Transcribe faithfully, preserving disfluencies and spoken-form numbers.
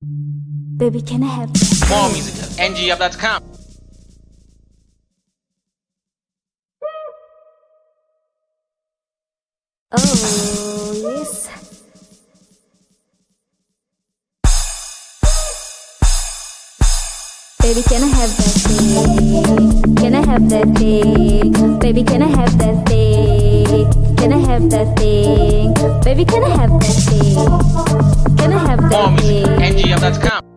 Baby, can I have that? More music at N G up dot com. Oh, yes. Baby, can I have that thing? Can I have that thing? Baby, can I have that thing? Can I have that thing? Baby, can I have that thing? Can I have More that music at thing? N G up dot com.